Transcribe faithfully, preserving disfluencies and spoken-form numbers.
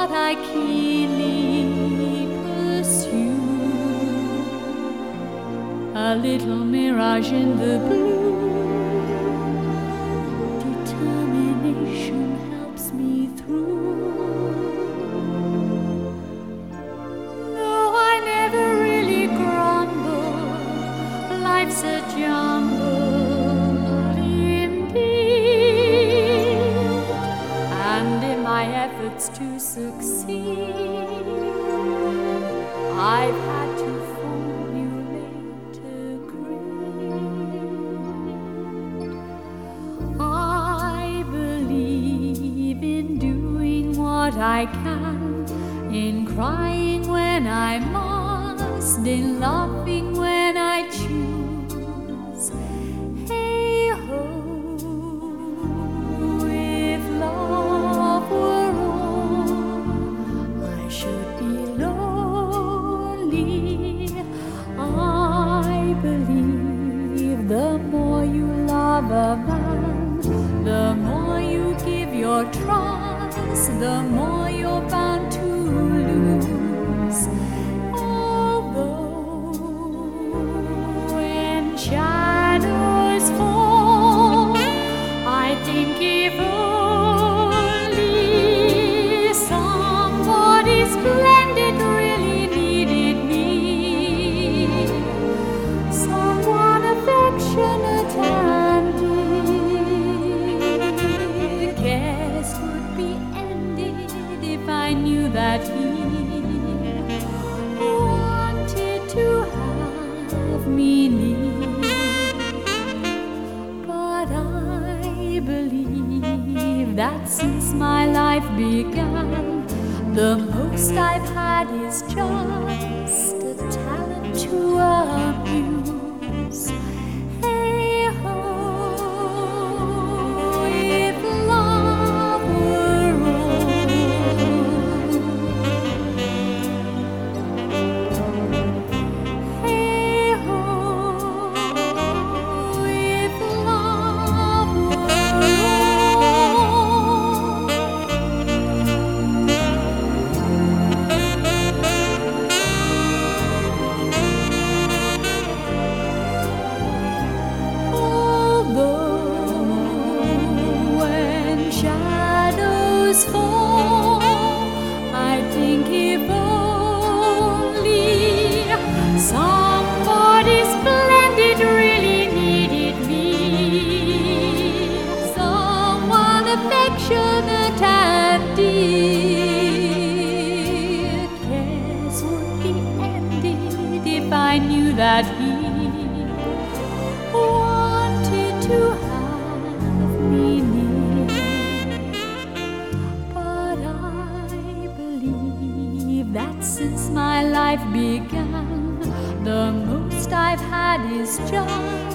what I keenly pursue. A little mirage in the blue. Determination helps me through. No, I never really grumble. Life's a jumble indeed, and in my efforts to succeed, I've had to formulate a creed. I believe in doing what I can, in crying when I must, in laughing when I choose. Hey ho, if love were all, I should be lonely. I believe the more you love a man, the more you give your trust, the more you're bound to lose. Although when shadows fall, I think if only somebody splendid really needed me, someone affectionate and dear. Cares would be ended if I knew that he wanted to have me near. But I believe that since my life began, the most I've had is just a talent to amuse. Hey ho, if love were all. Hey ho, if love were Although when shadows fall, I think if only somebody splendid really needed me, someone affectionate and dear. Cares would be ended if I knew that he wanted to have me near. But I believe that since my life began, the most I've had is just